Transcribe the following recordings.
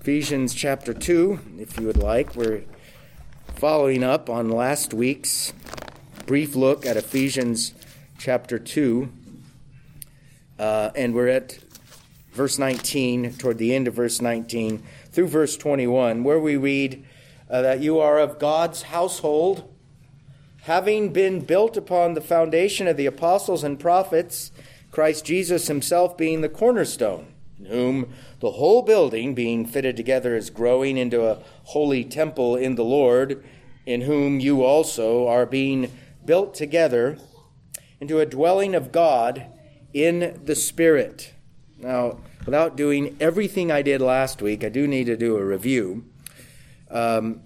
Ephesians chapter 2, if you would like. We're following up on last week's brief look at Ephesians chapter 2. And we're at verse 19, toward the end of verse 19, through verse 21, where we read that you are of God's household, having been built upon the foundation of the apostles and prophets, Christ Jesus himself being the cornerstone, in whom the whole building, being fitted together, is growing into a holy temple in the Lord, in whom you also are being built together into a dwelling of God in the Spirit. Now, without doing everything I did last week, I do need to do a review. And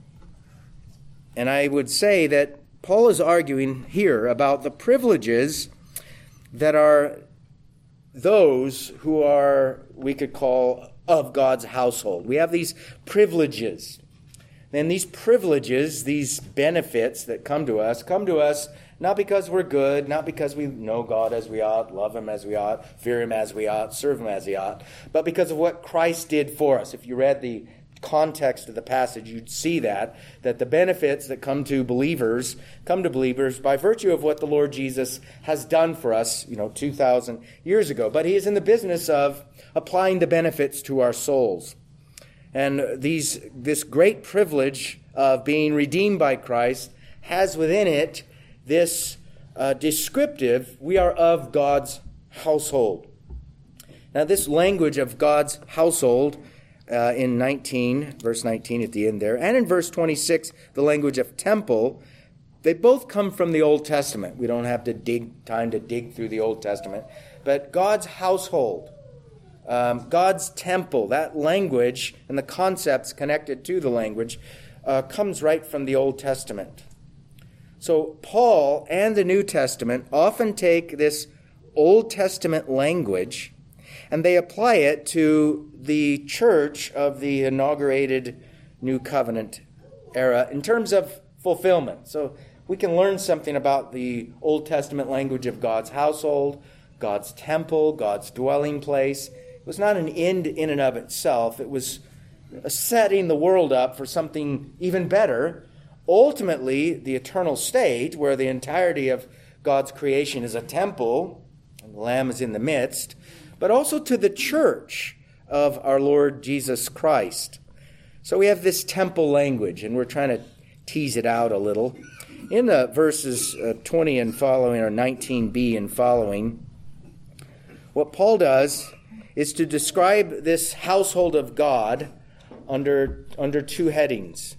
I would say that Paul is arguing here about the privileges that are those who are, we could call, of God's household. We have these privileges. And these privileges, these benefits that come to us not because we're good, not because we know God as we ought, love him as we ought, fear him as we ought, serve him as he ought, but because of what Christ did for us. If you read the context of the passage, you'd see that the benefits that come to believers by virtue of what the Lord Jesus has done for us, 2,000 years ago. But he is in the business of applying the benefits to our souls. And this great privilege of being redeemed by Christ has within it this descriptive, we are of God's household. Now, this language of God's household in verse 19 at the end there, and in verse 26, the language of temple, they both come from the Old Testament. We don't have time to dig through the Old Testament. But God's household, God's temple, that language and the concepts connected to the language comes right from the Old Testament. So Paul and the New Testament often take this Old Testament language and they apply it to the church of the inaugurated New Covenant era in terms of fulfillment. So we can learn something about the Old Testament language of God's household, God's temple, God's dwelling place. It was not an end in and of itself. It was setting the world up for something even better. Ultimately, the eternal state, where the entirety of God's creation is a temple, and the Lamb is in the midst, but also to the church of our Lord Jesus Christ. So we have this temple language, and we're trying to tease it out a little. In verses 20 and following, or 19b and following, what Paul does is to describe this household of God under two headings.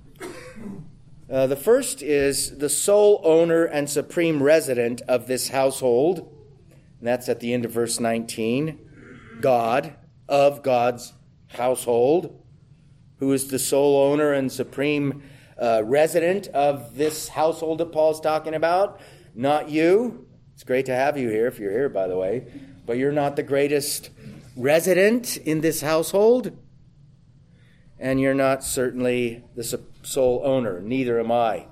The first is the sole owner and supreme resident of this household. And that's at the end of verse 19. God, of God's household, who is the sole owner and supreme resident of this household that Paul's talking about. Not you. It's great to have you here, if you're here, by the way. But you're not the greatest resident in this household. And you're not certainly the sole owner. Neither am I.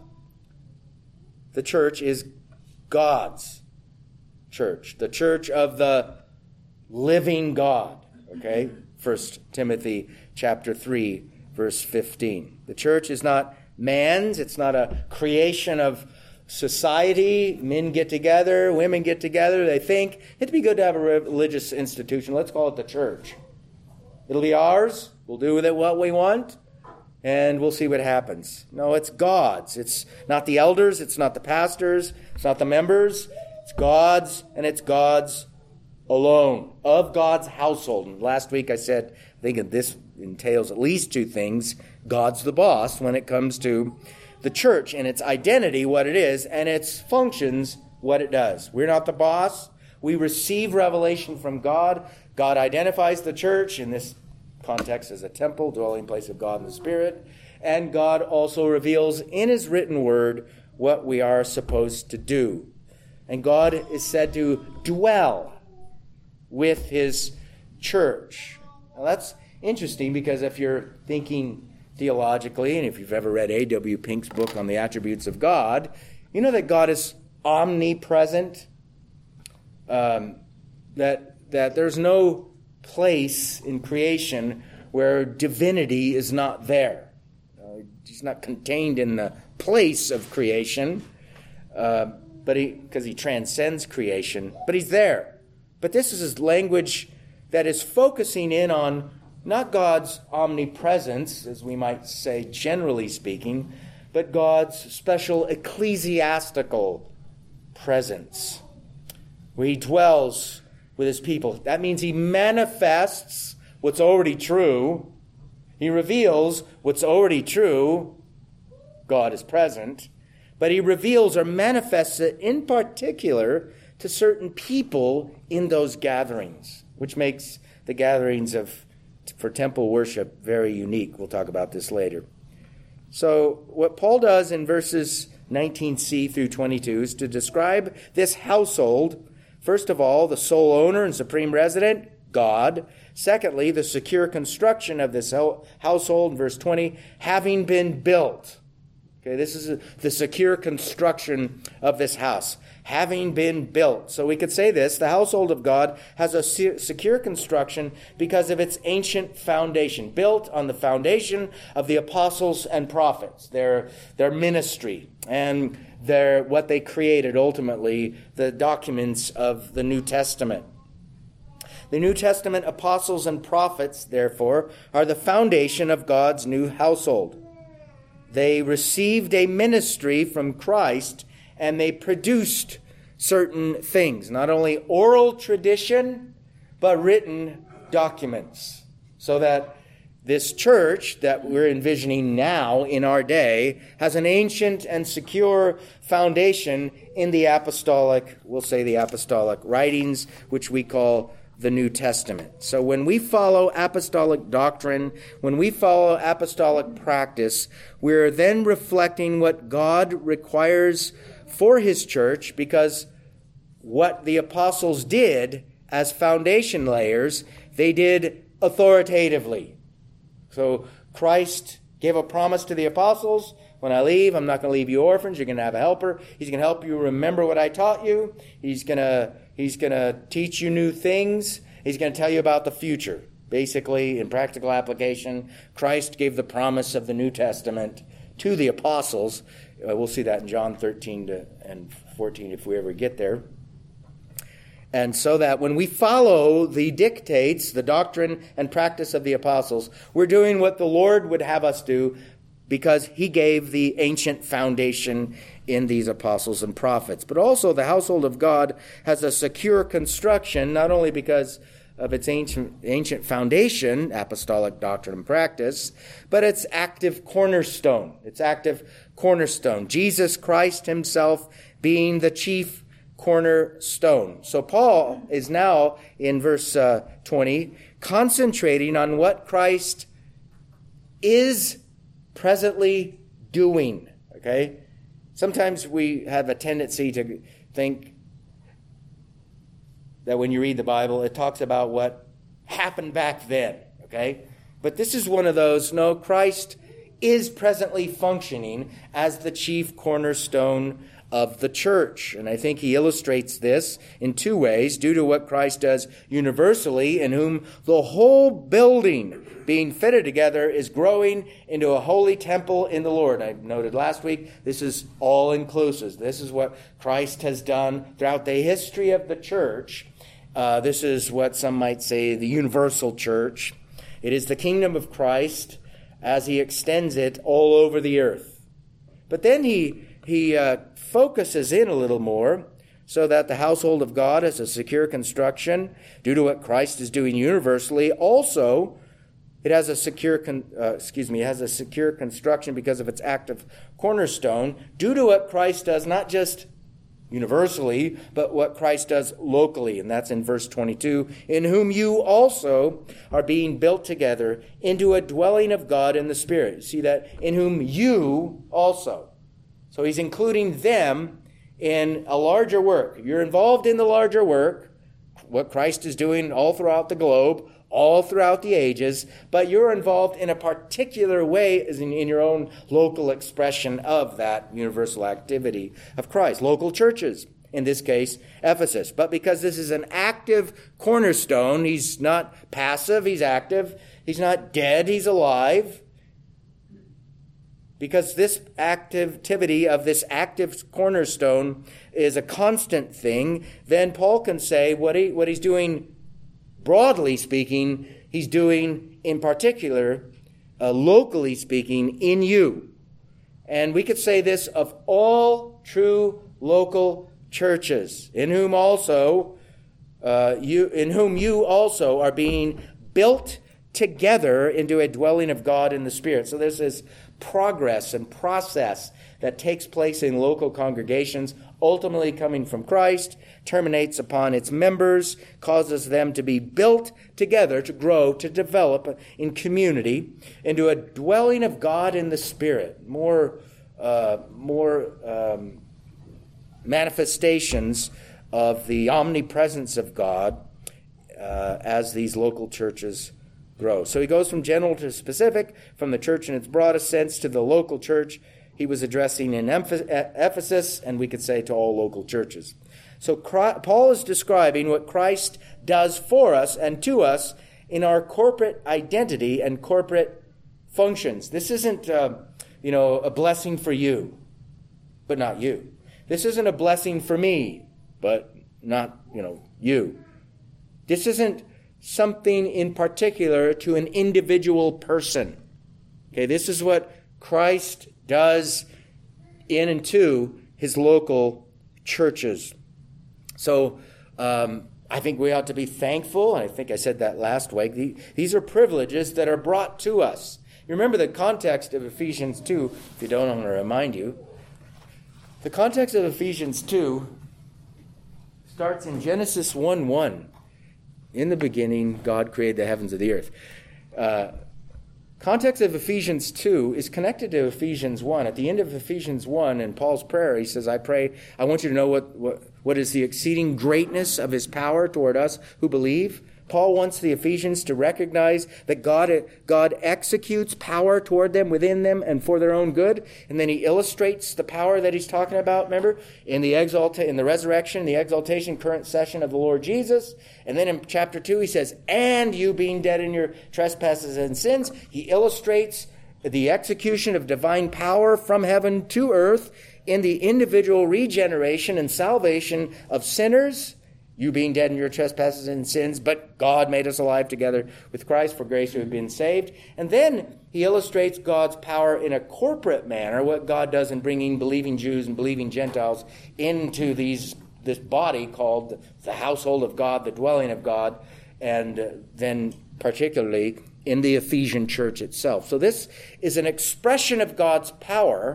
The church is God's church. The church of the living God. Okay? 1 Timothy chapter 3, verse 15. The church is not man's. It's not a creation of society. Men get together. Women get together. They think it'd be good to have a religious institution. Let's call it the church. It'll be ours. We'll do with it what we want, and we'll see what happens. No, it's God's. It's not the elders. It's not the pastors. It's not the members. It's God's, and it's God's alone, of God's household. And last week I said, I think this entails at least two things. God's the boss when it comes to the church and its identity, what it is, and its functions, what it does. We're not the boss. We receive revelation from God. God identifies the church in this context as a temple, dwelling place of God in the Spirit. And God also reveals in his written word what we are supposed to do. And God is said to dwell with his church. Now that's interesting because if you're thinking theologically, and if you've ever read A.W. Pink's book on the attributes of God, you know that God is omnipresent, that there's no place in creation where divinity is not there. He's not contained in the place of creation, because he transcends creation, but he's there. But this is language that is focusing in on not God's omnipresence, as we might say generally speaking, but God's special ecclesiastical presence, where he dwells with his people. That means he manifests what's already true. He reveals what's already true. God is present. But he reveals or manifests it in particular to certain people in those gatherings, which makes the gatherings for temple worship very unique. We'll talk about this later. So what Paul does in verses 19c through 22 is to describe this household. First of all, the sole owner and supreme resident, God. Secondly, the secure construction of this household, in verse 20, having been built. Okay, this is the secure construction of this house, having been built. So we could say this: the household of God has a secure construction because of its ancient foundation, built on the foundation of the apostles and prophets, their ministry, and what they created ultimately, the documents of the New Testament. The New Testament apostles and prophets, therefore, are the foundation of God's new household. They received a ministry from Christ, and they produced certain things, not only oral tradition, but written documents, so that this church that we're envisioning now in our day has an ancient and secure foundation in the apostolic, we'll say the apostolic writings, which we call the New Testament. So when we follow apostolic doctrine, when we follow apostolic practice, we're then reflecting what God requires for his church, because what the apostles did as foundation layers, they did authoritatively. So Christ gave a promise to the apostles: when I leave, I'm not going to leave you orphans. You're going to have a helper. He's going to help you remember what I taught you. He's going to teach you new things. He's going to tell you about the future. Basically, in practical application, Christ gave the promise of the New Testament to the apostles. We'll see that in John 13 and 14 if we ever get there. And so that when we follow the dictates, the doctrine and practice of the apostles, we're doing what the Lord would have us do, because he gave the ancient foundation in these apostles and prophets. But also the household of God has a secure construction, not only because of its ancient foundation, apostolic doctrine and practice, but its active cornerstone. Jesus Christ himself being the chief cornerstone. So Paul is now, in verse 20, concentrating on what Christ is presently doing. Okay? Sometimes we have a tendency to think that when you read the Bible, it talks about what happened back then. Okay? But this is one of those, no, Christ is presently functioning as the chief cornerstone of the church. And I think he illustrates this in two ways, due to what Christ does universally, in whom the whole building being fitted together is growing into a holy temple in the Lord. I noted last week, this is all inclusive. This is what Christ has done throughout the history of the church. This is what some might say the universal church. It is the kingdom of Christ as he extends it all over the earth. But then he focuses in a little more, so that the household of God has a secure construction due to what Christ is doing universally. Also, it has a secure construction because of its active cornerstone, due to what Christ does not just universally, but what Christ does locally. And that's in verse 22, in whom you also are being built together into a dwelling of God in the Spirit. You see that? In whom you also. So he's including them in a larger work. You're involved in the larger work, what Christ is doing all throughout the globe, all throughout the ages, but you're involved in a particular way as in your own local expression of that universal activity of Christ. Local churches, in this case, Ephesus. But because this is an active cornerstone, he's not passive, he's active. He's not dead, he's alive. Because this activity of this active cornerstone is a constant thing, then Paul can say what he's doing, broadly speaking, he's doing in particular, locally speaking, in you. And we could say this of all true local churches, in whom you also are being built together into a dwelling of God in the Spirit. So there's this progress and process that takes place in local congregations, ultimately coming from Christ, terminates upon its members, causes them to be built together, to grow, to develop in community into a dwelling of God in the Spirit. More manifestations of the omnipresence of God as these local churches grow. So he goes from general to specific, from the church in its broadest sense to the local church. He was addressing in Ephesus, and we could say to all local churches. So Paul is describing what Christ does for us and to us in our corporate identity and corporate functions. This isn't, a blessing for you, but not you. This isn't a blessing for me, but not, you. This isn't something in particular to an individual person. Okay, this is what Christ does in and to his local churches. So I think we ought to be thankful, and I think I said that last week. These are privileges that are brought to us. You remember the context of Ephesians 2, if you don't, I'm going to remind you. The context of Ephesians 2 starts in Genesis 1:1. In the beginning, God created the heavens and the earth. Context of Ephesians 2 is connected to Ephesians 1. At the end of Ephesians 1, in Paul's prayer, he says, I pray, I want you to know what is the exceeding greatness of his power toward us who believe. Paul wants the Ephesians to recognize that God executes power toward them, within them, and for their own good. And then he illustrates the power that he's talking about, remember, in the resurrection, the exaltation, current session of the Lord Jesus. And then in chapter 2, he says, and you being dead in your trespasses and sins. He illustrates the execution of divine power from heaven to earth in the individual regeneration and salvation of sinners. You being dead in your trespasses and sins, but God made us alive together with Christ. For grace you have been saved. And then he illustrates God's power in a corporate manner, what God does in bringing believing Jews and believing Gentiles into this body called the household of God, the dwelling of God, and then particularly in the Ephesian church itself. So this is an expression of God's power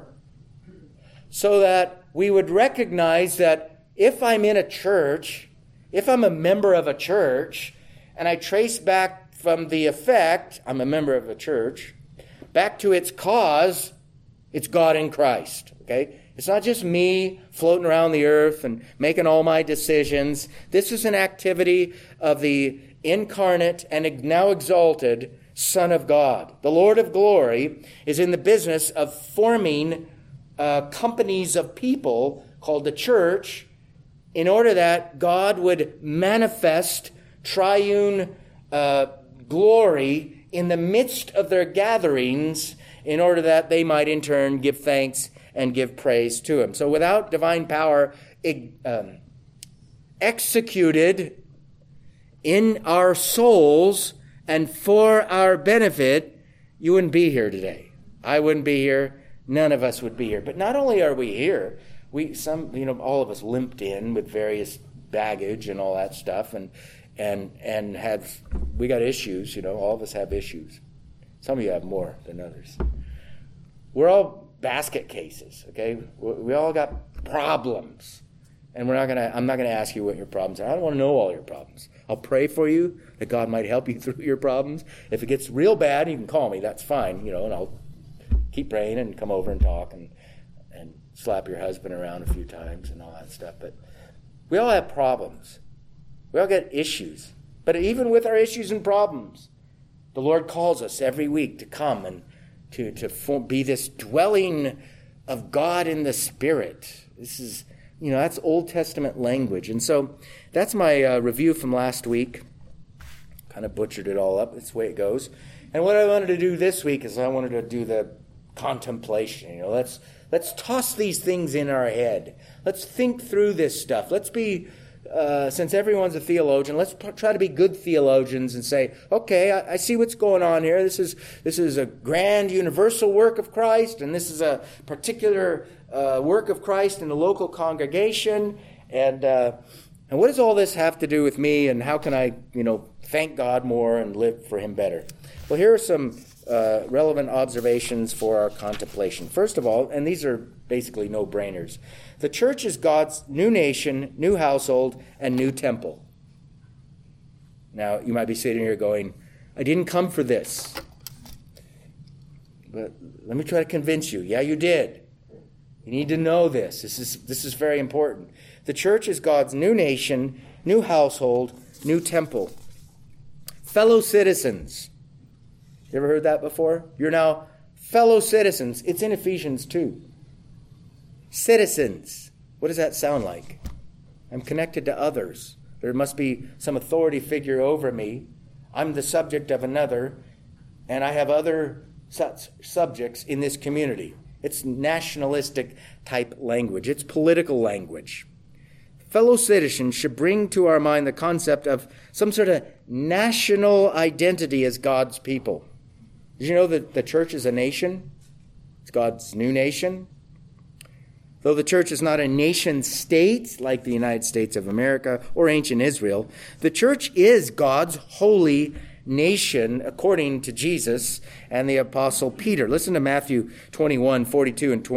so that we would recognize that if I'm in a church, if I'm a member of a church, and I trace back from the effect, I'm a member of a church, back to its cause, it's God in Christ. Okay? It's not just me floating around the earth and making all my decisions. This is an activity of the incarnate and now exalted Son of God. The Lord of glory is in the business of forming companies of people called the church, in order that God would manifest triune glory in the midst of their gatherings, in order that they might in turn give thanks and give praise to him. So without divine power executed in our souls and for our benefit, you wouldn't be here today. I wouldn't be here. None of us would be here. But not only are we here, all of us limped in with various baggage and all that stuff, and we got issues. All of us have issues. Some of you have more than others. We're all basket cases. Okay, we all got problems, and I'm not gonna ask you what your problems are. I don't want to know all your problems. I'll pray for you that God might help you through your problems. If it gets real bad, you can call me. That's fine. And I'll keep praying and come over and talk and slap your husband around a few times and all that stuff. But we all have problems. We all get issues. But even with our issues and problems, the Lord calls us every week to come and to be this dwelling of God in the Spirit. This is, that's Old Testament language. And so that's my review from last week. Kind of butchered it all up. That's the way it goes. And what I wanted to do this week is I wanted to do the contemplation. Let's toss these things in our head. Let's think through this stuff. Let's be, since everyone's a theologian, let's try to be good theologians and say, okay, I see what's going on here. This is a grand universal work of Christ, and this is a particular work of Christ in the local congregation. And what does all this have to do with me, and how can I, thank God more and live for Him better? Well, here are some relevant observations for our contemplation. First of all, and these are basically no-brainers, the church is God's new nation, new household, and new temple. Now, you might be sitting here going, I didn't come for this. But let me try to convince you. Yeah, you did. You need to know this. This is very important. The church is God's new nation, new household, new temple. Fellow citizens. You ever heard that before? You're now fellow citizens. It's in Ephesians 2. Citizens. What does that sound like? I'm connected to others. There must be some authority figure over me. I'm the subject of another, and I have other such subjects in this community. It's nationalistic type language. It's political language. Fellow citizens should bring to our mind the concept of some sort of national identity as God's people. Did you know that the church is a nation? It's God's new nation. Though the church is not a nation state like the United States of America or ancient Israel, the church is God's holy nation according to Jesus and the Apostle Peter. Listen to Matthew 21, 42 and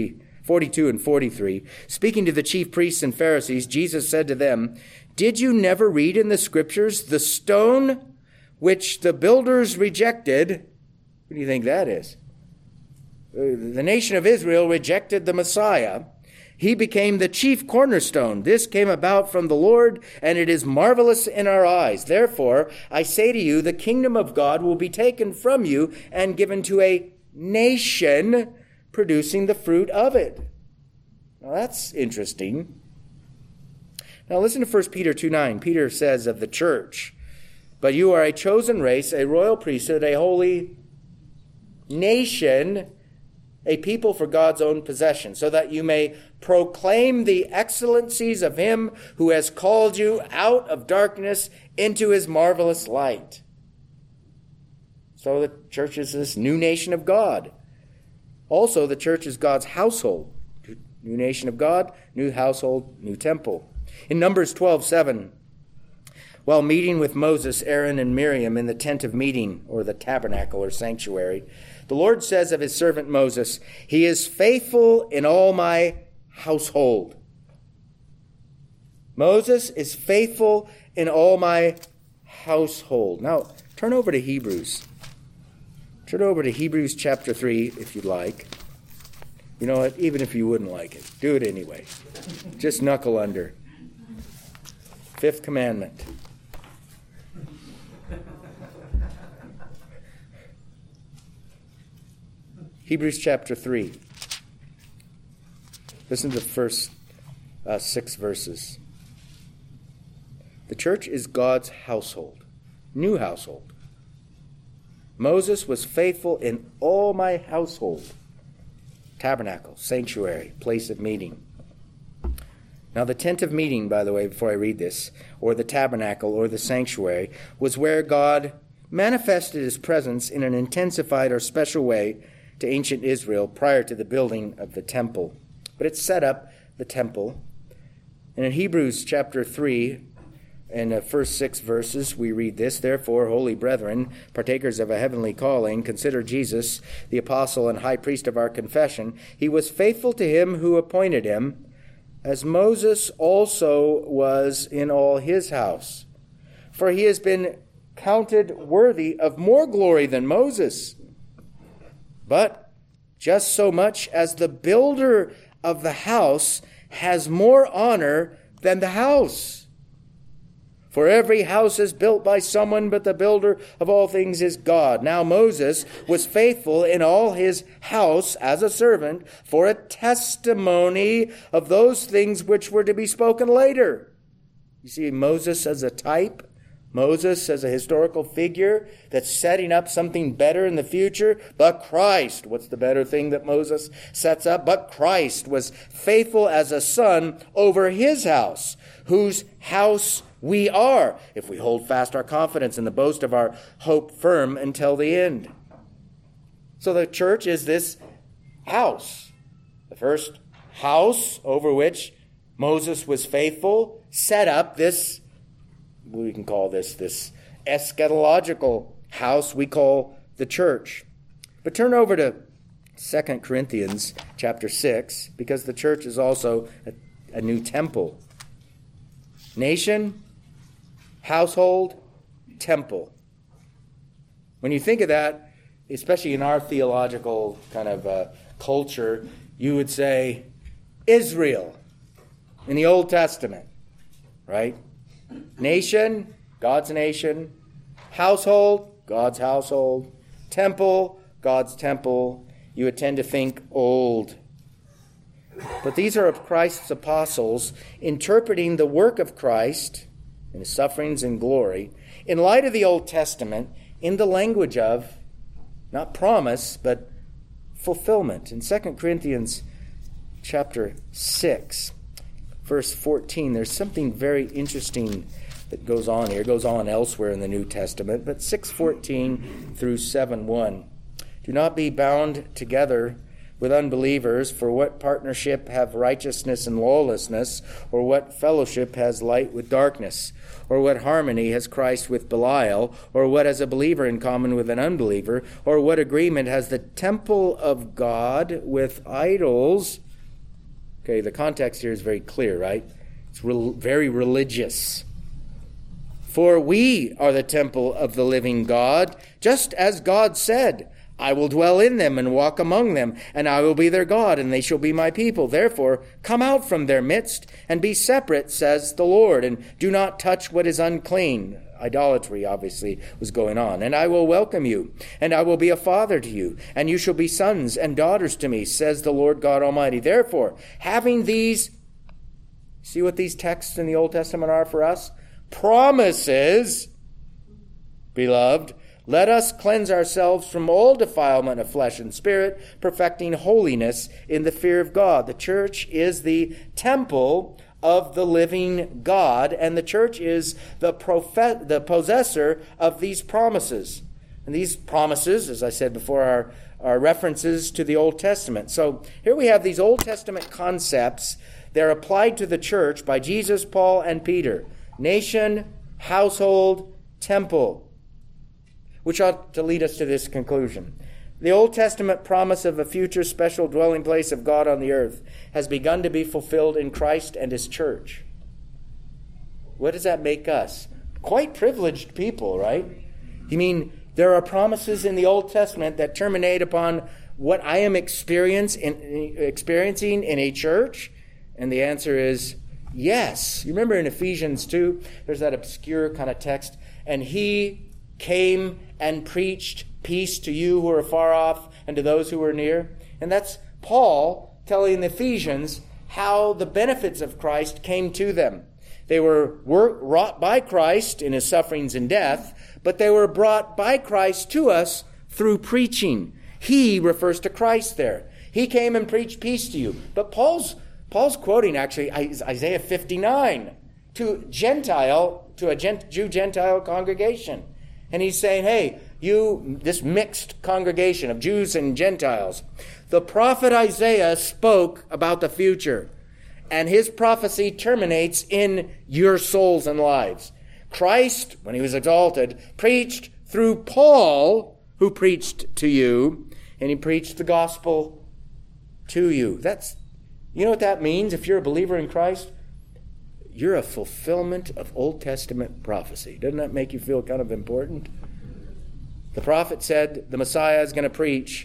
43. Speaking to the chief priests and Pharisees, Jesus said to them, "Did you never read in the scriptures the stone which the builders rejected?" What do you think that is? The nation of Israel rejected the Messiah. He became the chief cornerstone. This came about from the Lord, and it is marvelous in our eyes. Therefore, I say to you, the kingdom of God will be taken from you and given to a nation producing the fruit of it. Now that's interesting. Now listen to 1 Peter 2:9. Peter says of the church, "But you are a chosen race, a royal priesthood, a holy nation, a people for God's own possession, so that you may proclaim the excellencies of Him who has called you out of darkness into His marvelous light." So the church is this new nation of God. Also, the church is God's household. New nation of God, new household, new temple. In Numbers 12:7, while meeting with Moses, Aaron, and Miriam in the tent of meeting, or the tabernacle or sanctuary, the Lord says of His servant Moses, "He is faithful in all my household." Moses is faithful in all my household. Now, turn over to Hebrews. Turn over to Hebrews chapter 3, if you'd like. You know what? Even if you wouldn't like it, do it anyway. Just knuckle under. Fifth commandment. Hebrews chapter 3. Listen to the first 6 verses. The church is God's household, new household. Moses was faithful in all my household. Tabernacle, sanctuary, place of meeting. Now the tent of meeting, by the way, before I read this, or the tabernacle or the sanctuary, was where God manifested His presence in an intensified or special way to ancient Israel prior to the building of the temple. But it set up the temple. And in Hebrews chapter 3, in the first 6 verses, we read this: "Therefore, holy brethren, partakers of a heavenly calling, consider Jesus, the apostle and high priest of our confession. He was faithful to Him who appointed him, as Moses also was in all his house. For he has been counted worthy of more glory than Moses. But just so much as the builder of the house has more honor than the house. For every house is built by someone, but the builder of all things is God. Now Moses was faithful in all his house as a servant for a testimony of those things which were to be spoken later." You see Moses as a type Moses as a historical figure that's setting up something better in the future. But Christ, what's the better thing that Moses sets up? But Christ was faithful as a son over his house, whose house we are, if we hold fast our confidence and the boast of our hope firm until the end. So the church is this house. The first house over which Moses was faithful set up this, we can call this eschatological house we call the church. But turn over to 2 Corinthians chapter 6, because the church is also a new temple. Nation, household, temple. When you think of that, especially in our theological kind of culture, you would say Israel in the Old Testament, right? Nation, God's nation. Household, God's household. Temple, God's temple. You would tend to think old. But these are of Christ's apostles interpreting the work of Christ and his sufferings and glory in light of the Old Testament in the language of, not promise, but fulfillment. In 2 Corinthians chapter 6, verse 14, there's something very interesting that goes on here. It goes on elsewhere in the New Testament, but 6:14 through 7:1. Do not be bound together with unbelievers, for what partnership have righteousness and lawlessness, or what fellowship has light with darkness, or what harmony has Christ with Belial, or what has a believer in common with an unbeliever, or what agreement has the temple of God with idols? Okay, the context here is very clear, right? It's very religious. For we are the temple of the living God, just as God said, I will dwell in them and walk among them, and I will be their God, and they shall be my people. Therefore, come out from their midst and be separate, says the Lord, and do not touch what is unclean. Idolatry, obviously, was going on. And I will welcome you, and I will be a father to you, and you shall be sons and daughters to me, says the Lord God Almighty. Therefore, having these, see what these texts in the Old Testament are for us? Promises, beloved, let us cleanse ourselves from all defilement of flesh and spirit, perfecting holiness in the fear of God. The church is the temple of the living God, and the church is the possessor of these promises. And these promises, as I said before, are references to the Old Testament. So here we have these Old Testament concepts. They're applied to the church by Jesus, Paul, and Peter. Nation, household, temple. Which ought to lead us to this conclusion. The Old Testament promise of a future special dwelling place of God on the earth has begun to be fulfilled in Christ and his church. What does that make us? Quite privileged people, right? You mean there are promises in the Old Testament that terminate upon what I am experiencing in a church? And the answer is yes. You remember in Ephesians 2, there's that obscure kind of text, and he came and preached peace to you who are far off and to those who are near. And that's Paul telling the Ephesians how the benefits of Christ came to them. They were wrought by Christ in his sufferings and death, but they were brought by Christ to us through preaching. He refers to Christ there. He came and preached peace to you. But Paul's quoting actually Isaiah 59 to a Jew-Gentile congregation. And he's saying, hey, you, this mixed congregation of Jews and Gentiles, the prophet Isaiah spoke about the future, and his prophecy terminates in your souls and lives. Christ, when he was exalted, preached through Paul, who preached to you, and he preached the gospel to you. You know what that means if you're a believer in Christ? You're a fulfillment of Old Testament prophecy. Doesn't that make you feel kind of important? The prophet said the Messiah is going to preach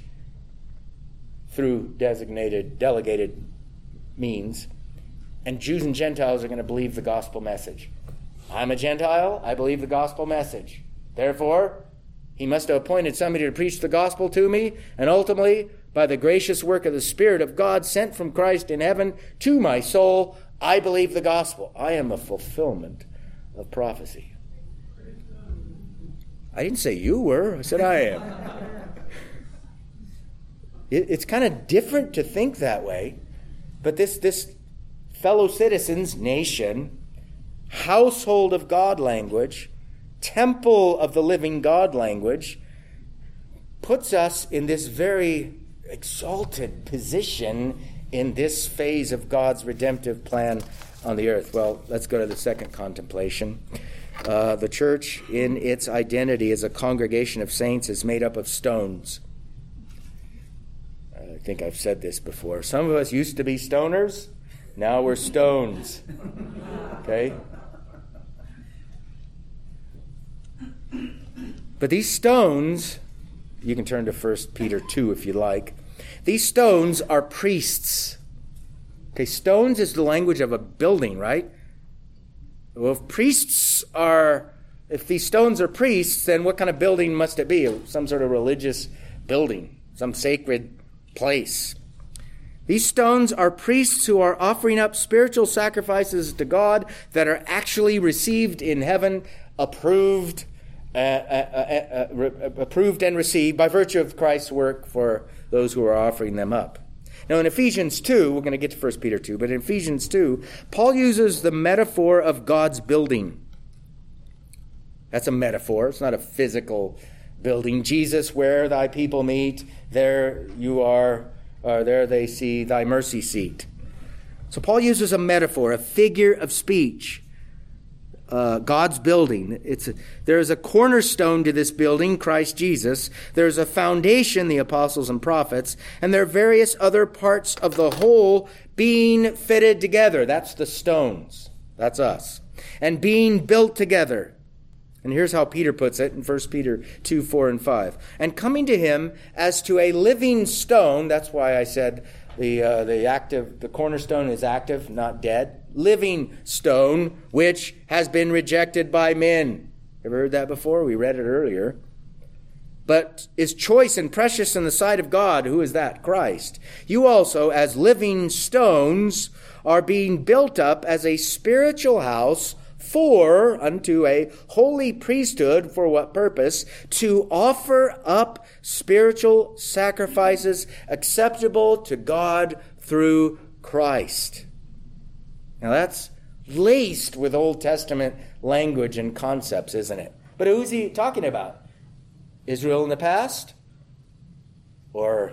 through delegated means, and Jews and Gentiles are going to believe the gospel message. I'm a Gentile, I believe the gospel message. Therefore, he must have appointed somebody to preach the gospel to me, and ultimately, by the gracious work of the Spirit of God sent from Christ in heaven to my soul, I believe the gospel. I am a fulfillment of prophecy. I didn't say you were. I said I am. It's kind of different to think that way. But this fellow citizens, nation, household of God language, temple of the living God language, puts us in this very exalted position in this phase of God's redemptive plan on the earth. Well, let's go to the second contemplation. The church, in its identity as a congregation of saints, is made up of stones. I think I've said this before. Some of us used to be stoners. Now we're stones. Okay? But these stones, you can turn to 1 Peter 2 if you like. These stones are priests. Okay, stones is the language of a building, right? Well, if these stones are priests, then what kind of building must it be? Some sort of religious building, some sacred place. These stones are priests who are offering up spiritual sacrifices to God that are actually received in heaven, approved and received by virtue of Christ's work for those who are offering them up. Now in Ephesians 2, we're going to get to 1 Peter 2, but in Ephesians 2, Paul uses the metaphor of God's building. That's a metaphor. It's not a physical building. Jesus, where thy people meet, there you are, or there they see thy mercy seat. So Paul uses a metaphor, a figure of speech. God's building. There is a cornerstone to this building, Christ Jesus. There's a foundation, the apostles and prophets, and there are various other parts of the whole being fitted together. That's the stones. That's us. And being built together. And here's how Peter puts it in 1 Peter 2, 4, and 5. And coming to him as to a living stone, that's why I said the cornerstone is active, not dead. Living stone, which has been rejected by men. Ever heard that before? We read it earlier. But is choice and precious in the sight of God. Who is that? Christ. You also, as living stones, are being built up as a spiritual house unto a holy priesthood. For what purpose? To offer up spiritual sacrifices acceptable to God through Christ. Now that's laced with Old Testament language and concepts, isn't it? But who's he talking about? Israel in the past? Or,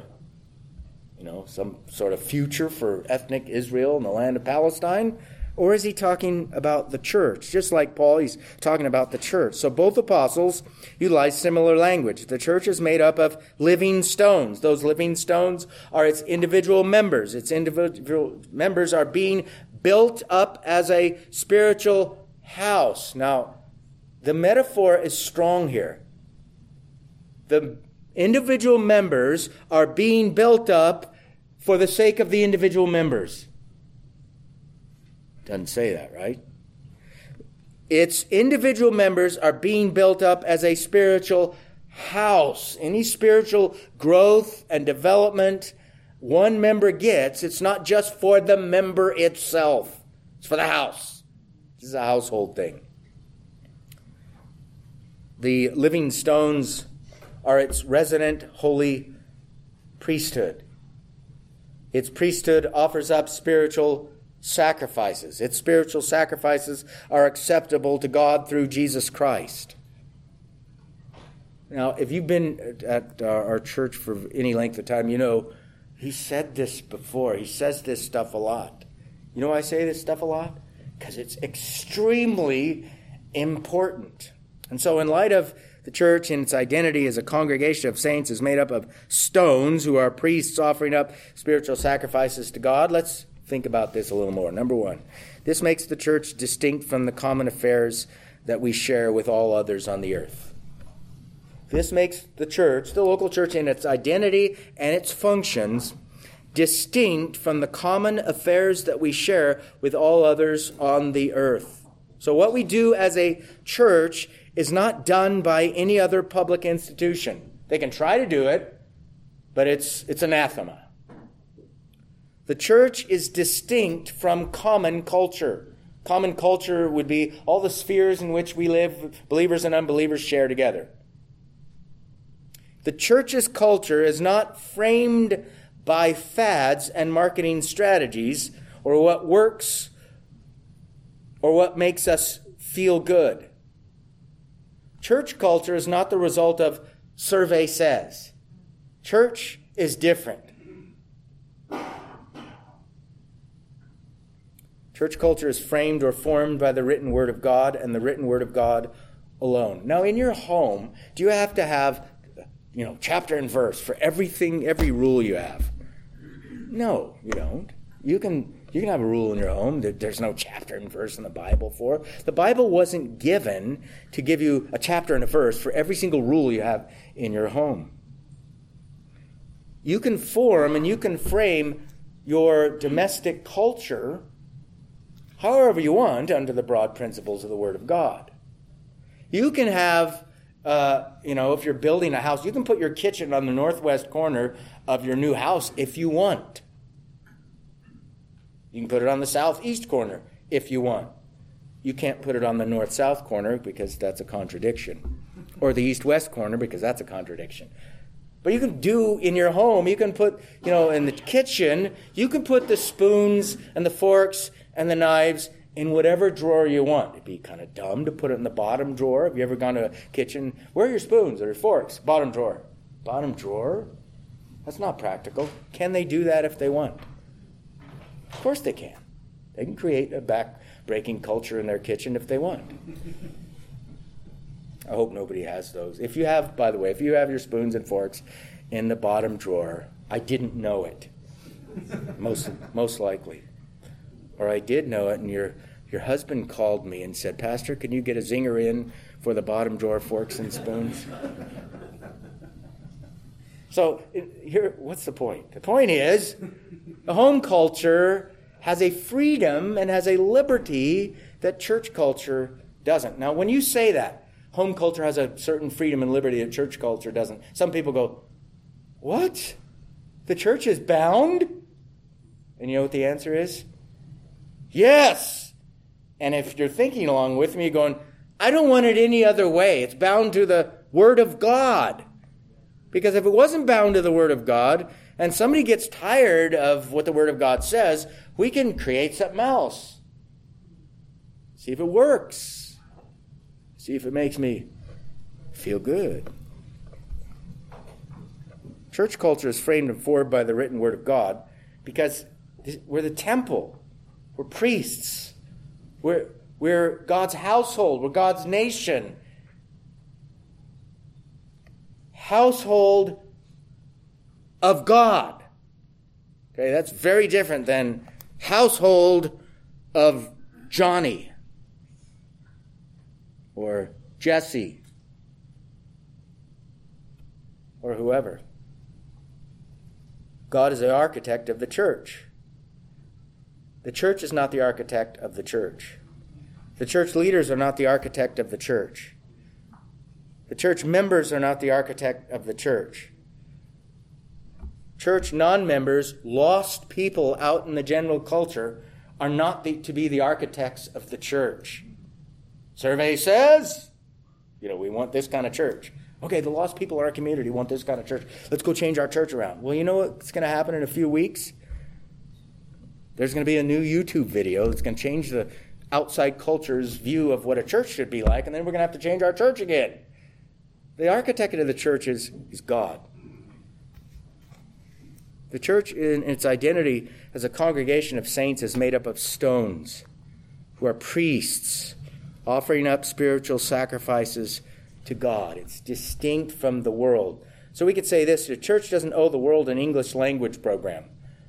some sort of future for ethnic Israel in the land of Palestine? Or is he talking about the church? Just like Paul, he's talking about the church. So both apostles utilize similar language. The church is made up of living stones. Those living stones are its individual members. Its individual members are being built up as a spiritual house. Now, the metaphor is strong here. The individual members are being built up for the sake of the individual members. Doesn't say that, right? Its individual members are being built up as a spiritual house. Any spiritual growth and development one member gets, it's not just for the member itself. It's for the house. This is a household thing. The living stones are its resident holy priesthood. Its priesthood offers up spiritual sacrifices. Its spiritual sacrifices are acceptable to God through Jesus Christ. Now, if you've been at our church for any length of time, he said this before. He says this stuff a lot. You know why I say this stuff a lot? Because it's extremely important. And so in light of the church and its identity as a congregation of saints is made up of stones who are priests offering up spiritual sacrifices to God, let's think about this a little more. Number one, this makes the church distinct from the common affairs that we share with all others on the earth. This makes the church, the local church, in its identity and its functions, distinct from the common affairs that we share with all others on the earth. So what we do as a church is not done by any other public institution. They can try to do it, but it's anathema. The church is distinct from common culture. Common culture would be all the spheres in which we live, believers and unbelievers share together. The church's culture is not framed by fads and marketing strategies or what works or what makes us feel good. Church culture is not the result of survey says. Church is different. Church culture is framed or formed by the written Word of God and the written Word of God alone. Now, in your home, do you have to have, chapter and verse for everything, every rule you have? No, you don't. You can have a rule in your home that there's no chapter and verse in the Bible for. The Bible wasn't given to give you a chapter and a verse for every single rule you have in your home. You can form and you can frame your domestic culture however you want under the broad principles of the Word of God. You can have, if you're building a house, you can put your kitchen on the northwest corner of your new house if you want. You can put it on the southeast corner if you want. You can't put it on the north-south corner because that's a contradiction. Or the east-west corner because that's a contradiction. But you can do in your home, you can put, in the kitchen, you can put the spoons and the forks and the knives in whatever drawer you want. It'd be kind of dumb to put it in the bottom drawer. Have you ever gone to a kitchen? Where are your spoons or your forks? Bottom drawer. Bottom drawer? That's not practical. Can they do that if they want? Of course they can. They can create a back-breaking culture in their kitchen if they want. I hope nobody has those. If you have your spoons and forks in the bottom drawer, I didn't know it. Most likely. Or I did know it, and your husband called me and said, "Pastor, can you get a zinger in for the bottom drawer forks and spoons?" So here, what's the point? The point is, the home culture has a freedom and has a liberty that church culture doesn't. Now, when you say that, home culture has a certain freedom and liberty that church culture doesn't, some people go, "What? The church is bound?" And you know what the answer is? Yes! And if you're thinking along with me, going, "I don't want it any other way. It's bound to the Word of God." Because if it wasn't bound to the Word of God, and somebody gets tired of what the Word of God says, we can create something else. See if it works. See if it makes me feel good. Church culture is framed and formed by the written Word of God because we're the temple. We're priests. We're God's household. We're God's nation. Household of God. Okay, that's very different than household of Johnny or Jesse or whoever. God is the architect of the church. The church is not the architect of the church. The church leaders are not the architect of the church. The church members are not the architect of the church. Church non-members, lost people out in the general culture, are not to be the architects of the church. Survey says, we want this kind of church. Okay, the lost people in our community want this kind of church. Let's go change our church around. Well, you know what's going to happen in a few weeks? There's going to be a new YouTube video that's going to change the outside culture's view of what a church should be like, and then we're going to have to change our church again. The architect of the church is God. The church in its identity as a congregation of saints is made up of stones who are priests offering up spiritual sacrifices to God. It's distinct from the world. So we could say this: the church doesn't owe the world an English language program.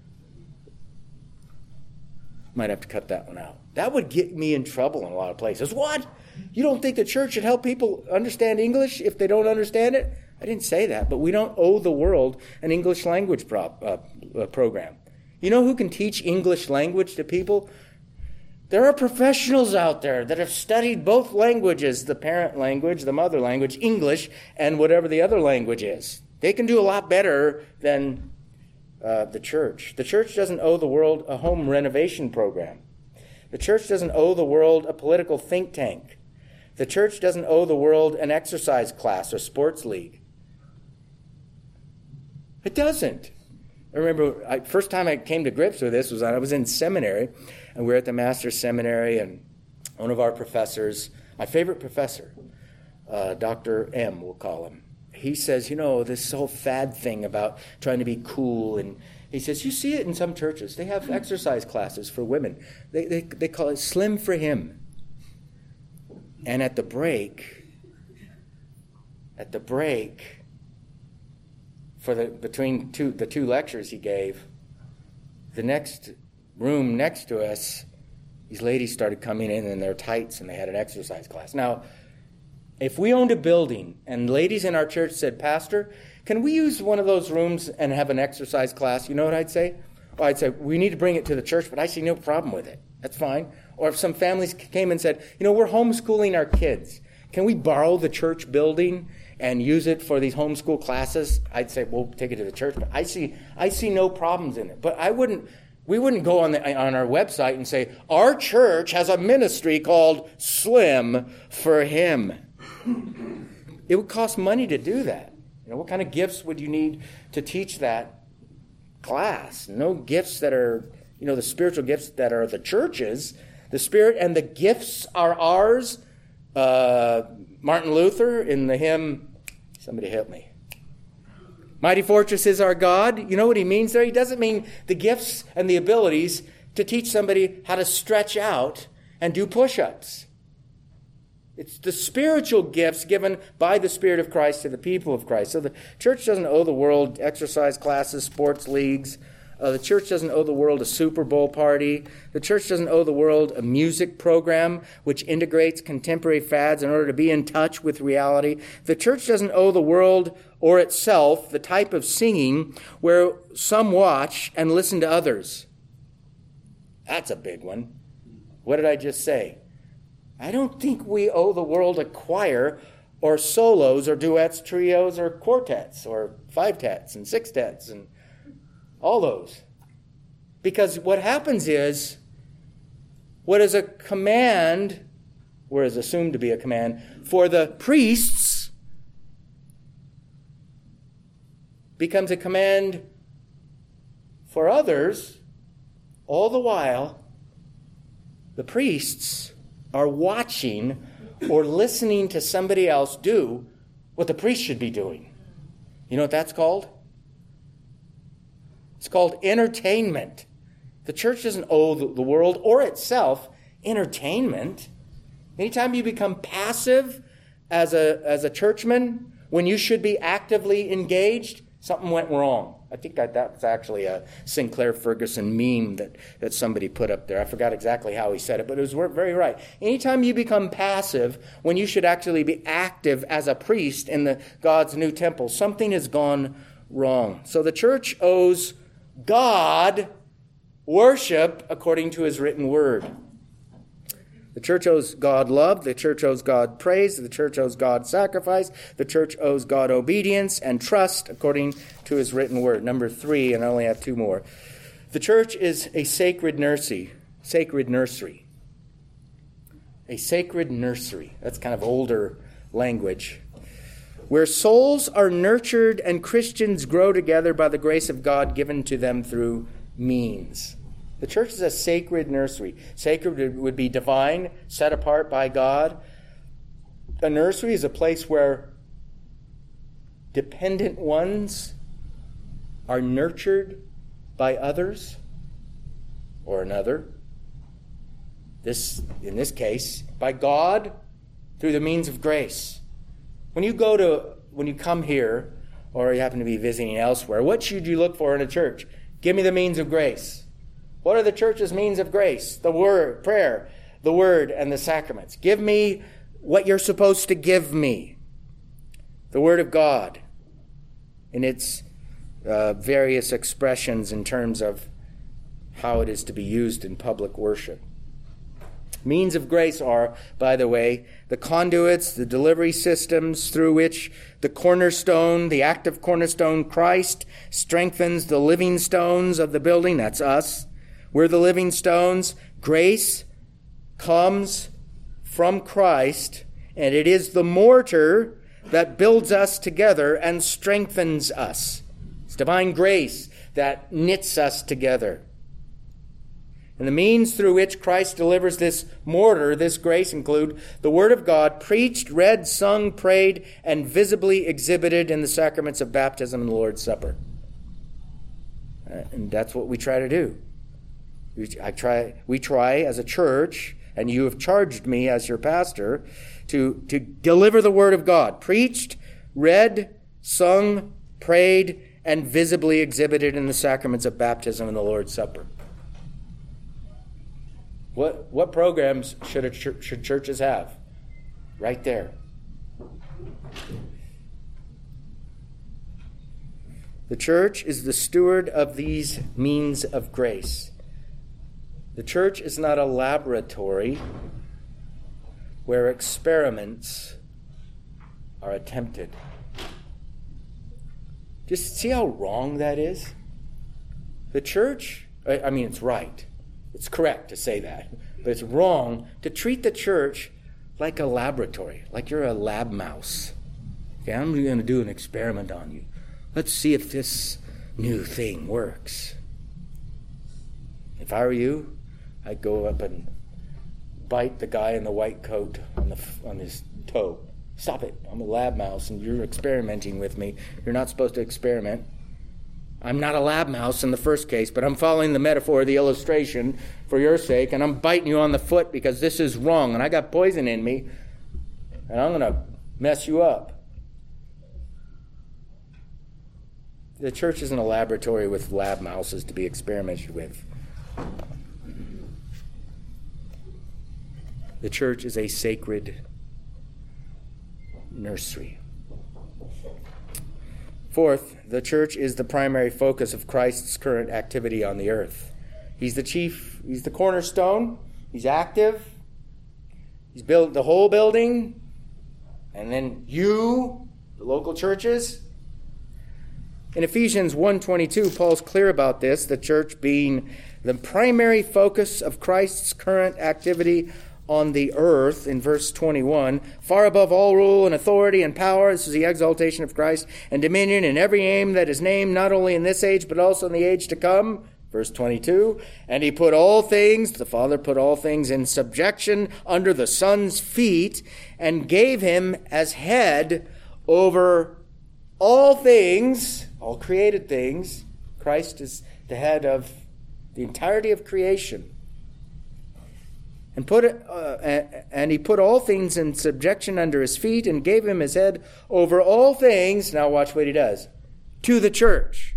Might have to cut that one out. That would get me in trouble in a lot of places. What? You don't think the church should help people understand English if they don't understand it? I didn't say that, but we don't owe the world an English language program. You know who can teach English language to people? There are professionals out there that have studied both languages, the parent language, the mother language, English, and whatever the other language is. They can do a lot better than the church. The church doesn't owe the world a home renovation program. The church doesn't owe the world a political think tank. The church doesn't owe the world an exercise class or sports league. It doesn't. I remember first time I came to grips with this was I was in seminary, and we were at the Master's Seminary, and one of our professors, my favorite professor, Dr. M, we'll call him, he says, this whole fad thing about trying to be cool, and he says, you see it in some churches. They have exercise classes for women. They call it Slim for Him. And at the break, between the two lectures he gave, the next room next to us, these ladies started coming in their tights and they had an exercise class. Now, if we owned a building and ladies in our church said, Pastor, can we use one of those rooms and have an exercise class? You know what I'd say? Well, I'd say, we need to bring it to the church, but I see no problem with it. That's fine. Or if some families came and said, we're homeschooling our kids. Can we borrow the church building and use it for these homeschool classes? I'd say, we'll take it to the church. But I see no problems in it. But we wouldn't go on our website and say, our church has a ministry called Slim for Him. It would cost money to do that. What kind of gifts would you need to teach that class? No gifts that are, the spiritual gifts that are the church's. The Spirit and the gifts are ours. Martin Luther in the hymn, somebody help me. Mighty fortress is our God. You know what he means there? He doesn't mean the gifts and the abilities to teach somebody how to stretch out and do push-ups. It's the spiritual gifts given by the Spirit of Christ to the people of Christ. So the church doesn't owe the world exercise classes, sports leagues. The church doesn't owe the world a Super Bowl party. The church doesn't owe the world a music program which integrates contemporary fads in order to be in touch with reality. The church doesn't owe the world or itself the type of singing where some watch and listen to others. That's a big one. What did I just say? I don't think we owe the world a choir or solos or duets, trios or quartets or five-tets and six-tets and all those. Because what happens is, what is a command, or is assumed to be a command, for the priests becomes a command for others, all the while the priests are watching or listening to somebody else do what the priest should be doing. You know what that's called? It's called entertainment. The church doesn't owe the world or itself entertainment. Anytime you become passive as a churchman when you should be actively engaged, something went wrong. I think that's actually a Sinclair Ferguson meme that somebody put up there. I forgot exactly how he said it, but it was very right. Anytime you become passive when you should actually be active as a priest in God's new temple, something has gone wrong. So the church owes God worship according to His written word. The church owes God love. The church owes God praise. The church owes God sacrifice. The church owes God obedience and trust according to His written word. Number 3, and I only have 2 more. The church is a sacred nursery. Sacred nursery. A sacred nursery. That's kind of older language. Where souls are nurtured and Christians grow together by the grace of God given to them through means. The church is a sacred nursery. Sacred would be divine, set apart by God. A nursery is a place where dependent ones are nurtured by others or another. In this case, by God through the means of grace. When you come here, or you happen to be visiting elsewhere, what should you look for in a church? Give me the means of grace. What are the church's means of grace? The word, prayer, the word, and the sacraments. Give me what you're supposed to give me. The word of God in its various expressions in terms of how it is to be used in public worship. Means of grace are, by the way, the conduits, the delivery systems through which the cornerstone, the active cornerstone, Christ, strengthens the living stones of the building. That's us. We're the living stones. Grace comes from Christ, and it is the mortar that builds us together and strengthens us. It's divine grace that knits us together. And the means through which Christ delivers this mortar, this grace, include the Word of God preached, read, sung, prayed, and visibly exhibited in the sacraments of baptism and the Lord's Supper. And that's what we try to do. We try as a church, and you have charged me as your pastor, to deliver the Word of God, preached, read, sung, prayed, and visibly exhibited in the sacraments of baptism and the Lord's Supper. What programs should churches have? Right there. The church is the steward of these means of grace. The church is not a laboratory where experiments are attempted. Just see how wrong that is? The church, it's right. It's correct to say that. But it's wrong to treat the church like a laboratory, like you're a lab mouse. Okay, I'm going to do an experiment on you. Let's see if this new thing works. If I were you, I'd go up and bite the guy in the white coat on his toe. Stop it. I'm a lab mouse and you're experimenting with me. You're not supposed to experiment. I'm not a lab mouse in the first case, but I'm following the metaphor, the illustration for your sake, and I'm biting you on the foot because this is wrong, and I got poison in me, and I'm going to mess you up. The church isn't a laboratory with lab mouses to be experimented with. The church is a sacred nursery. Fourth, the church is the primary focus of Christ's current activity on the earth. He's the cornerstone, he's active, he's built the whole building, and then you, the local churches. In Ephesians 1:22, Paul's clear about this, the church being the primary focus of Christ's current activity on the earth. In verse 21, far above all rule and authority and power, this is the exaltation of Christ, and dominion and every name that is named, not only in this age, but also in the age to come. Verse 22, and he put all things, the Father put all things in subjection under the Son's feet, and gave him as head over all things, all created things. Christ is the head of the entirety of creation. And he put all things in subjection under his feet and gave him his head over all things. Now watch what he does. To the church.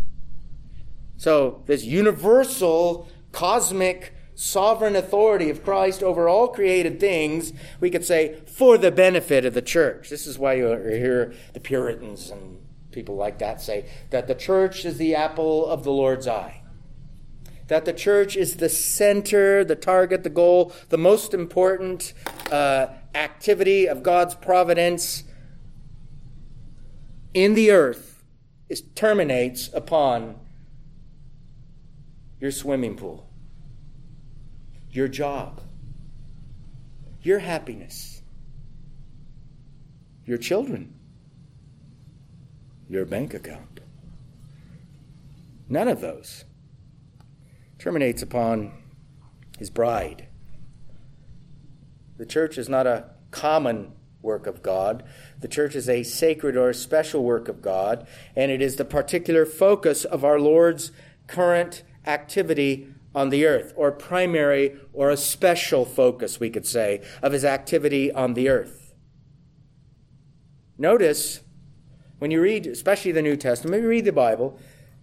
So this universal, cosmic, sovereign authority of Christ over all created things, we could say, for the benefit of the church. This is why you hear the Puritans and people like that say that the church is the apple of the Lord's eye. That the church is the center, the target, the goal, the most important activity of God's providence in the earth terminates upon your swimming pool, your job, your happiness, your children, your bank account. None of those terminates upon his bride. The church is not a common work of God. The church is a sacred or a special work of God, and it is the particular focus of our Lord's current activity on the earth, or primary or a special focus, we could say, of his activity on the earth. Notice, when you read, especially the New Testament, you read the Bible,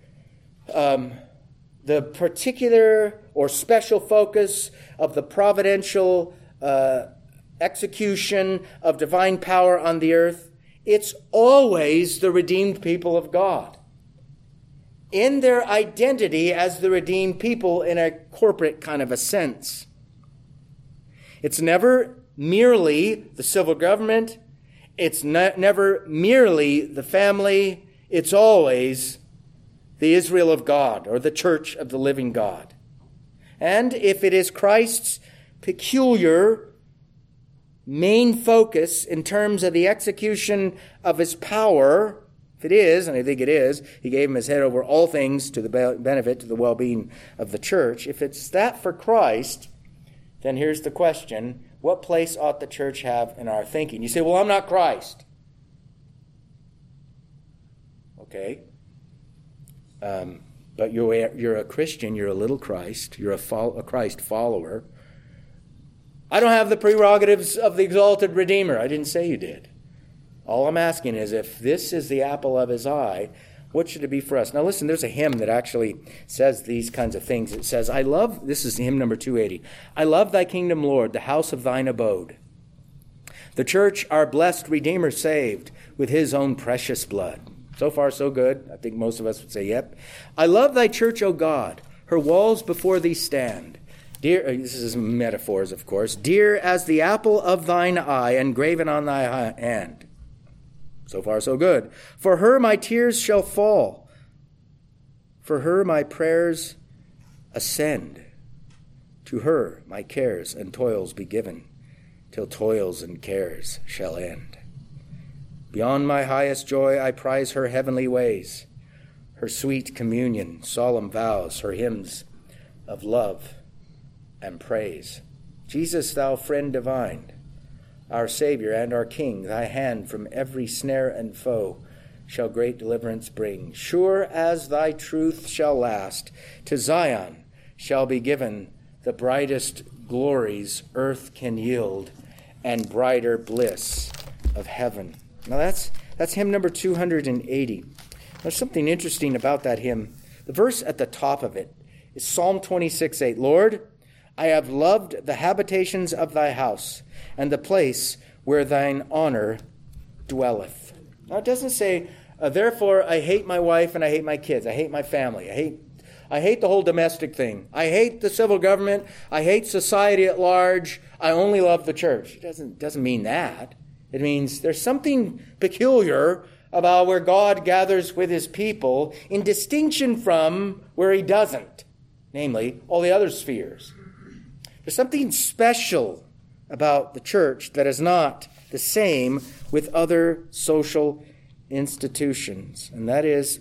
the particular or special focus of the providential execution of divine power on the earth, it's always the redeemed people of God. In their identity as the redeemed people in a corporate kind of a sense. It's never merely the civil government. It's never merely the family. It's always the Israel of God, or the church of the living God. And if it is Christ's peculiar main focus in terms of the execution of his power If it is, and I think it is, he gave him his head over all things to the benefit, to the well-being of the church. If it's that for Christ, then here's the question. What place ought the church have in our thinking? You say, well, I'm not Christ. Okay. But you're a Christian. You're a little Christ. You're a Christ follower. I don't have the prerogatives of the exalted Redeemer. I didn't say you did. All I'm asking is, if this is the apple of his eye, what should it be for us? Now listen, there's a hymn that actually says these kinds of things. It says, this is hymn number 280. I love thy kingdom, Lord, the house of thine abode. The church our blessed Redeemer saved with his own precious blood. So far, so good. I think most of us would say, yep. I love thy church, O God. Her walls before thee stand. Dear, this is metaphors, of course. Dear as the apple of thine eye, engraven on thy hand. So far, so good. For her my tears shall fall. For her my prayers ascend. To her my cares and toils be given, till toils and cares shall end. Beyond my highest joy I prize her heavenly ways, her sweet communion, solemn vows, her hymns of love and praise. Jesus, thou friend divine, our Savior and our King, thy hand from every snare and foe shall great deliverance bring. Sure as thy truth shall last, to Zion shall be given the brightest glories earth can yield, and brighter bliss of heaven. Now that's hymn number 280. There's something interesting about that hymn. The verse at the top of it is Psalm 26:8. Lord, I have loved the habitations of thy house, and the place where thine honor dwelleth. Now it doesn't say, therefore I hate my wife and I hate my kids. I hate my family. I hate the whole domestic thing. I hate the civil government. I hate society at large. I only love the church. It doesn't mean that. It means there's something peculiar about where God gathers with his people in distinction from where he doesn't, namely all the other spheres. There's something special about the church that is not the same with other social institutions, and that is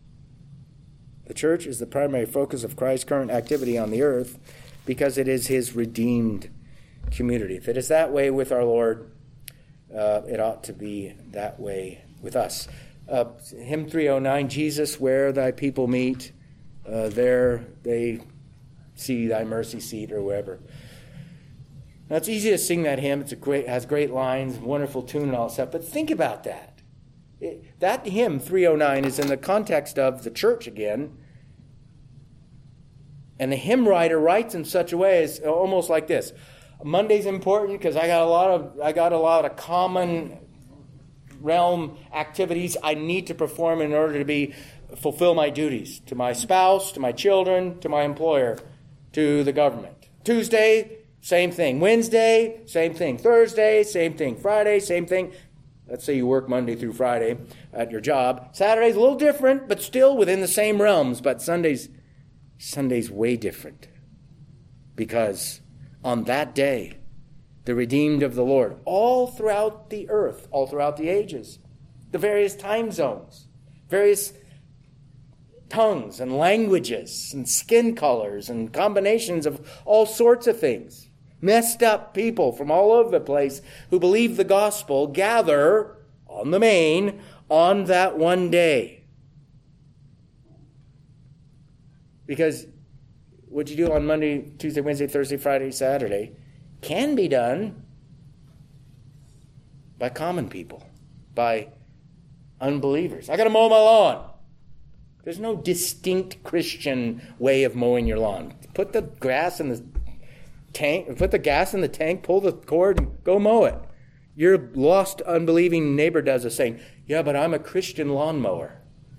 the church is the primary focus of Christ's current activity on the earth because it is his redeemed community. If it is that way with our Lord, it ought to be that way with us. Hymn 309, Jesus, where thy people meet, there they see thy mercy seat, or wherever. Now, it's easy to sing that hymn. Has great lines, wonderful tune and all that stuff. But think about that. That hymn, 309, is in the context of the church again. And the hymn writer writes in such a way as almost like this. Monday's important because I got a lot of common realm activities I need to perform in order to fulfill my duties to my spouse, to my children, to my employer, to the government. Tuesday, same thing. Wednesday, same thing. Thursday, same thing. Friday, same thing. Let's say you work Monday through Friday at your job. Saturday's a little different, but still within the same realms. But Sunday's way different. Because on that day, the redeemed of the Lord, all throughout the earth, all throughout the ages, the various time zones, various tongues and languages and skin colors and combinations of all sorts of things, messed up people from all over the place who believe the gospel gather on the main on that one day. Because what you do on Monday, Tuesday, Wednesday, Thursday, Friday, Saturday can be done by common people, by unbelievers. I got to mow my lawn. There's no distinct Christian way of mowing your lawn. Put the grass in the tank, put the gas in the tank, pull the cord, and go mow it. Your lost, unbelieving neighbor does the same. Yeah, but I'm a Christian lawnmower.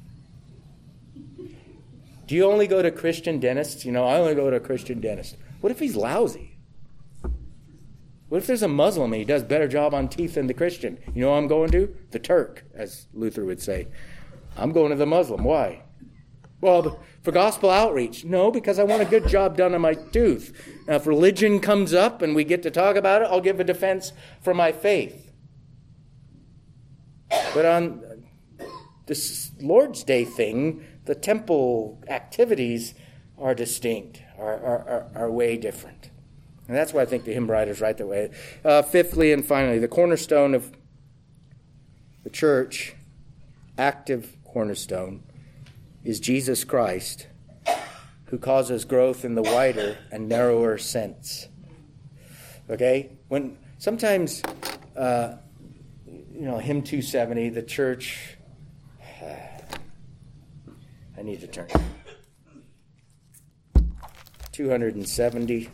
Do you only go to Christian dentists? I only go to a Christian dentist. What if he's lousy? What if there's a Muslim and he does a better job on teeth than the Christian? You know what I'm going to? The Turk, as Luther would say. I'm going to the Muslim. Why? Well, for gospel outreach. No, because I want a good job done on my tooth. Now, if religion comes up and we get to talk about it, I'll give a defense for my faith. But this Lord's Day thing, the temple activities are distinct, are way different. And that's why I think the hymn writers write that way. Fifthly and finally, the cornerstone of the church, active cornerstone, is Jesus Christ, who causes growth in the wider and narrower sense. Okay? When sometimes, hymn 270, the church, I need to turn. 270.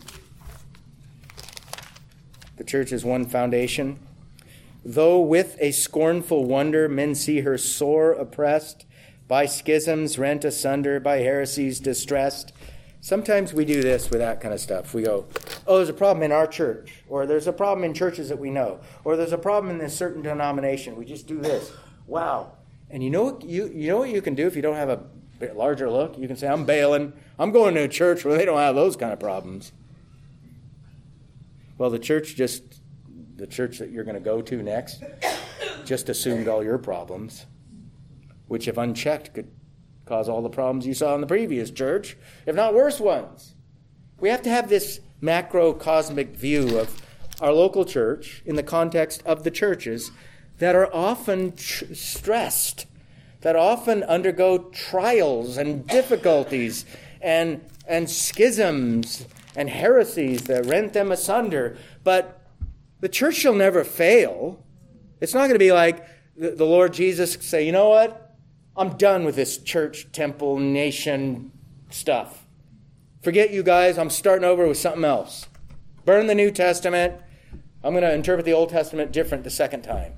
The church is one foundation. Though with a scornful wonder men see her sore oppressed, by schisms rent asunder, by heresies distressed. Sometimes we do this with that kind of stuff. We go, oh, there's a problem in our church, or there's a problem in churches that we know, or there's a problem in this certain denomination. We just do this. Wow. And you know what you can do if you don't have a bit larger look? You can say, I'm bailing. I'm going to a church where they don't have those kind of problems. Well, the church that you're going to go to next just assumed all your problems, which if unchecked could cause all the problems you saw in the previous church, if not worse ones. We have to have this macrocosmic view of our local church in the context of the churches that are often stressed, that often undergo trials and difficulties and schisms and heresies that rent them asunder. But the church shall never fail. It's not going to be like the Lord Jesus say, you know what? I'm done with this church, temple, nation stuff. Forget you guys. I'm starting over with something else. Burn the New Testament. I'm going to interpret the Old Testament different the second time.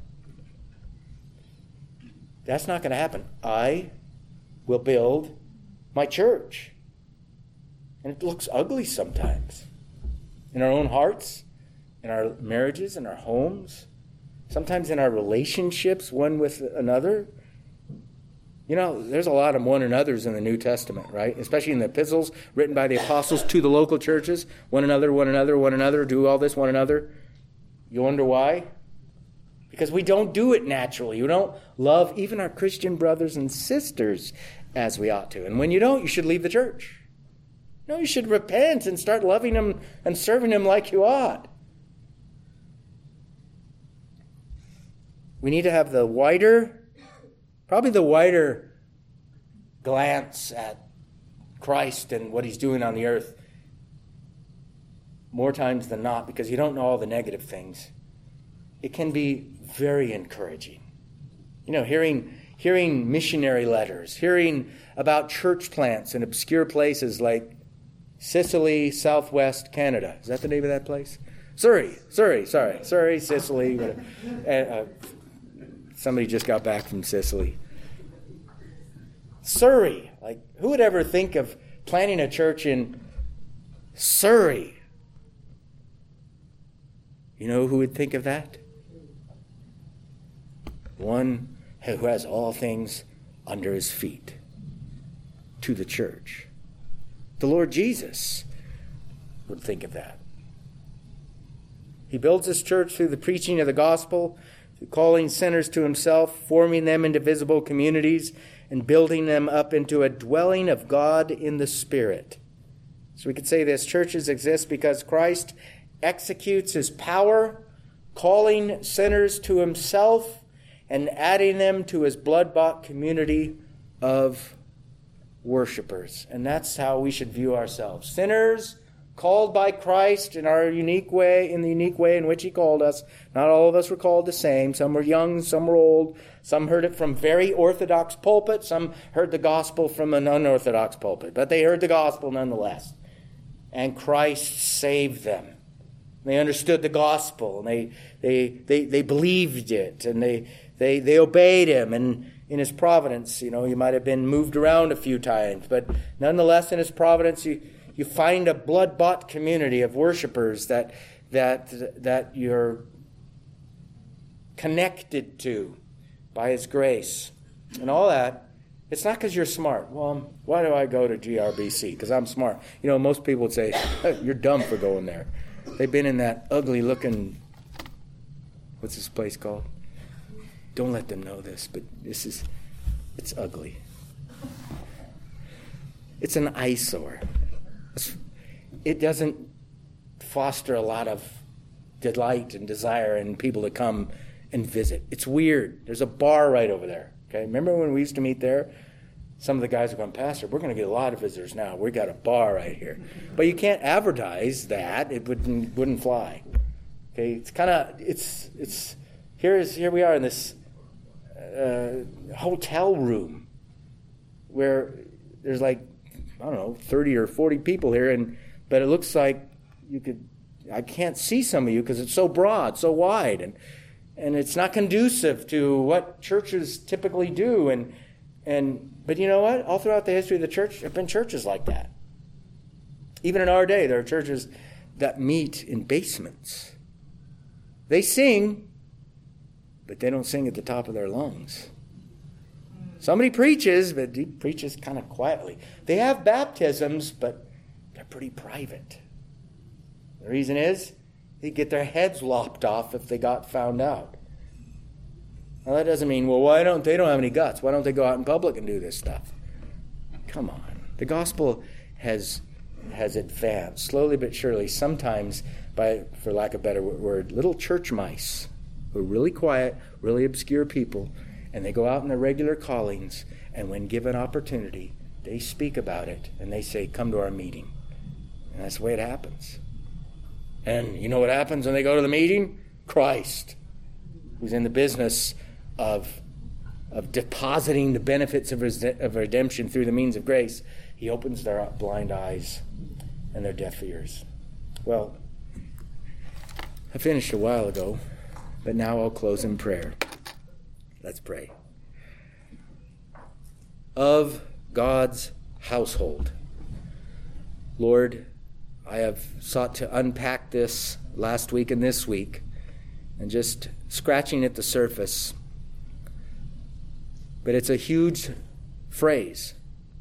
That's not going to happen. I will build my church. And it looks ugly sometimes. In our own hearts, in our marriages, in our homes, sometimes in our relationships one with another. You know, there's a lot of one another's in the New Testament, right? Especially in the epistles written by the apostles to the local churches. One another, do all this, one another. You wonder why? Because we don't do it naturally. You don't love even our Christian brothers and sisters as we ought to. And when you don't, you should leave the church. No, you should repent and start loving them and serving them like you ought. We need to have probably the wider glance at Christ and what he's doing on the earth more times than not, because you don't know all the negative things. It can be very encouraging. You know, hearing missionary letters, hearing about church plants in obscure places like Sicily, Southwest Canada. Is that the name of that place? Surrey, Sicily. Somebody just got back from Sicily. Surrey. Like, who would ever think of planting a church in Surrey? You know who would think of that? One who has all things under his feet. To the church. The Lord Jesus would think of that. He builds his church through the preaching of the gospel, through calling sinners to himself, forming them into visible communities, and building them up into a dwelling of God in the Spirit. So we could say this: churches exist because Christ executes his power, calling sinners to himself and adding them to his blood-bought community of worshipers. And that's how we should view ourselves. Sinners called by Christ in the unique way in which he called us. Not all of us were called the same. Some were young, some were old. Some heard it from very orthodox pulpit. Some heard the gospel from an unorthodox pulpit. But they heard the gospel nonetheless. And Christ saved them. They understood the gospel, and they believed it, and they obeyed him. And in his providence, you might have been moved around a few times, but nonetheless, in his providence, you find a blood-bought community of worshipers that you're connected to by his grace. And all that, it's not because you're smart. Well, why do I go to GRBC? Because I'm smart. Most people would say, hey, you're dumb for going there. They've been in that ugly-looking, what's this place called? Don't let them know this, but this is It's ugly. It's an eyesore. It doesn't foster a lot of delight and desire in people to come and visit. It's weird. There's a bar right over there. Okay, remember when we used to meet there? Some of the guys are going, Pastor, we're going to get a lot of visitors now. We got a bar right here. But you can't advertise that. It wouldn't fly. Okay, it's kind of, here we are in this hotel room where there's like, I don't know, 30 or 40 people here, but it looks like I can't see some of you because it's so broad, so wide, and it's not conducive to what churches typically do. But you know what? All throughout the history of the church, there have been churches like that. Even in our day, there are churches that meet in basements. They sing, but they don't sing at the top of their lungs. Somebody preaches, but he preaches kind of quietly. They have baptisms, but they're pretty private. The reason is they get their heads lopped off if they got found out. Now that doesn't mean, well, they don't have any guts. Why don't they go out in public and do this stuff? Come on. The gospel has advanced, slowly but surely, sometimes by, for lack of a better word, little church mice who are really quiet, really obscure people, and they go out in their regular callings, and when given opportunity, they speak about it, and they say, come to our meeting. And that's the way it happens. And you know what happens when they go to the meeting? Christ, who's in the business of depositing the benefits of redemption through the means of grace, he opens their blind eyes and their deaf ears. Well, I finished a while ago, but now I'll close in prayer. Let's pray. Of God's household, Lord, I have sought to unpack this last week and this week, and just scratching at the surface. But it's a huge phrase.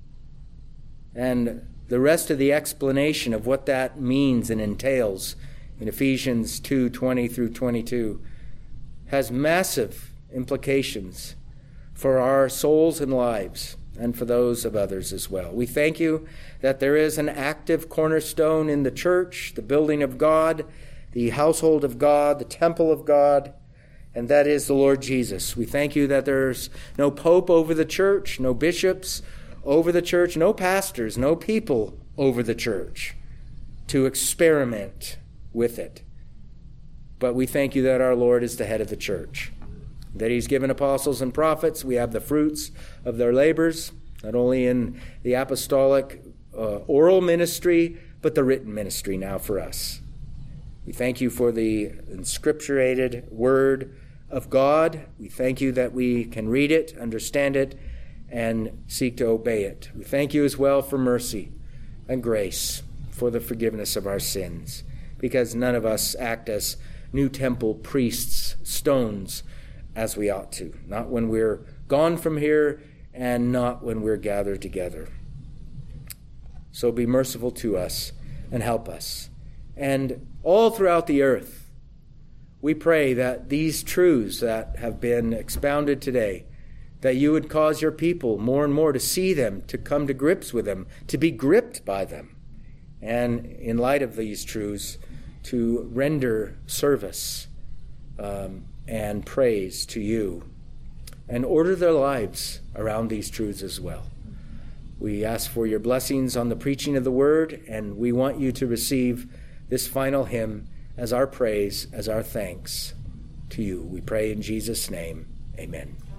And the rest of the explanation of what that means and entails in Ephesians 2:20 through 22 has massive implications for our souls and lives and for those of others as well. We thank you that there is an active cornerstone in the church, the building of God, the household of God, the temple of God, and that is the Lord Jesus. We thank you that there's no pope over the church, no bishops over the church, no pastors, no people over the church to experiment with it. But we thank you that our Lord is the head of the church, that he's given apostles and prophets. We have the fruits of their labors, not only in the apostolic oral ministry, but the written ministry now for us. We thank you for the inscripturated word of God. We thank you that we can read it, understand it, and seek to obey it. We thank you as well for mercy and grace, for the forgiveness of our sins, because none of us act as new temple priests, stones, as we ought to. Not when we're gone from here, and not when we're gathered together. So be merciful to us and help us. And all throughout the earth, we pray that these truths that have been expounded today, that you would cause your people more and more to see them, to come to grips with them, to be gripped by them, and in light of these truths, to render service and praise to you, and order their lives around these truths as well. We ask for your blessings on the preaching of the word, and we want you to receive this final hymn as our praise, as our thanks to you. We pray in Jesus' name. Amen.